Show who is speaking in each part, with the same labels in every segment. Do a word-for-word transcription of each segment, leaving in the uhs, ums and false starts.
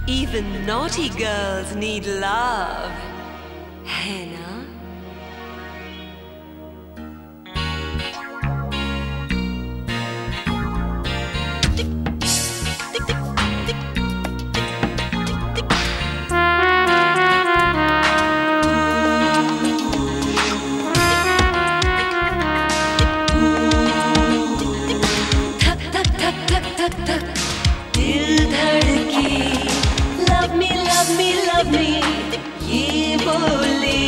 Speaker 1: Even naughty girls need love, है ना? दिल धड़की love me love me love me ये बोले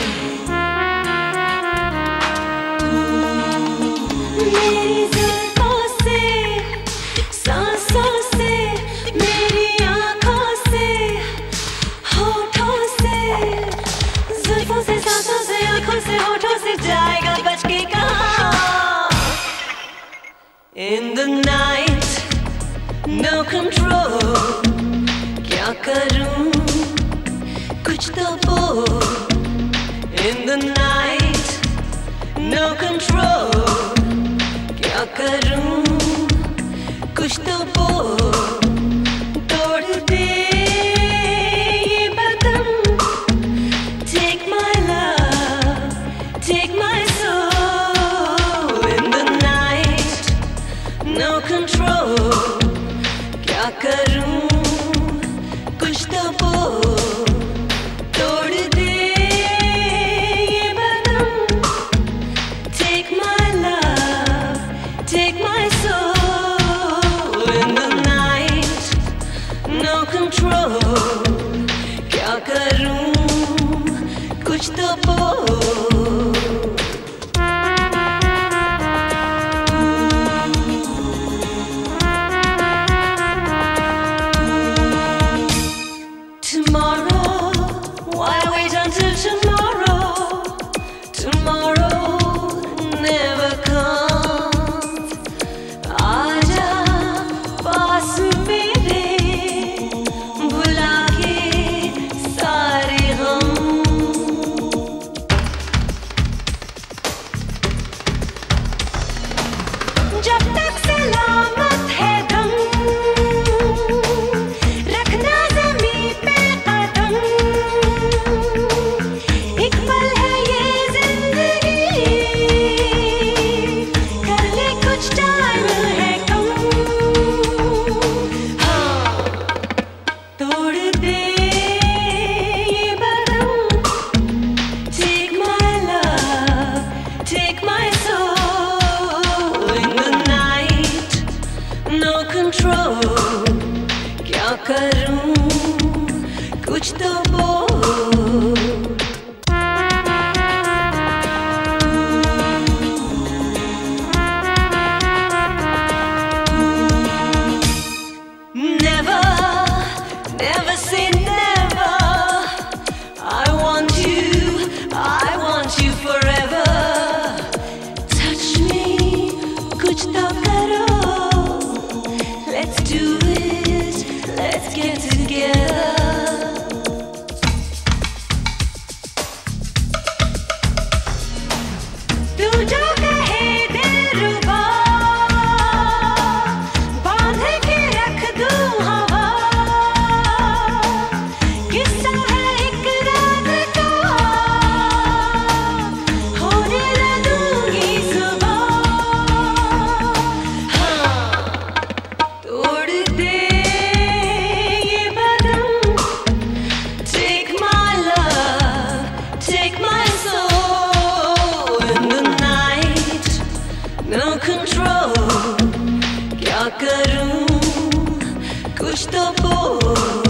Speaker 1: मेरी जुल्फों से सांसों से मेरी आँखों से होठों से जुल्फों से सांसों से आँखों से होठों से जाएगा बच के कहाँ? In the night no control क्या करूं कुछ तो बोल In the night no control क्या करूं कुछ तो बोल तोड़ दे ये बदन Take my love take my soul In the night no control क्या करूं कुछ तो बोल तोड़ दे ये बदन Take my love take my soul In the night no control क्या करूं कुछ तो बोल Tomorrow, why wait until tomorrow? Tomorrow never comes. आजा पास मेरे भुला के सारे हम जब तक सलामत है दम रखना ज़मीं पे कदम एक पल है ये ज़िंदगी कर ले कुछ टाइम है कम हाँ तोड़ दे ये बदन Take my love take my soul In the night no control क्या करूं कुछ तो बोल Never never say never I want you I want you forever Touch me कुछ तो करो Let's do it let's get together तू जो कहे दिलरुबा बांध के रख दूं हवा किस्सा है एक रात का होने न दूंगी सुबह हाँ तोड़ दे ये बदन Take my love take my soul In the night no control क्या करूं कुछ तो बोल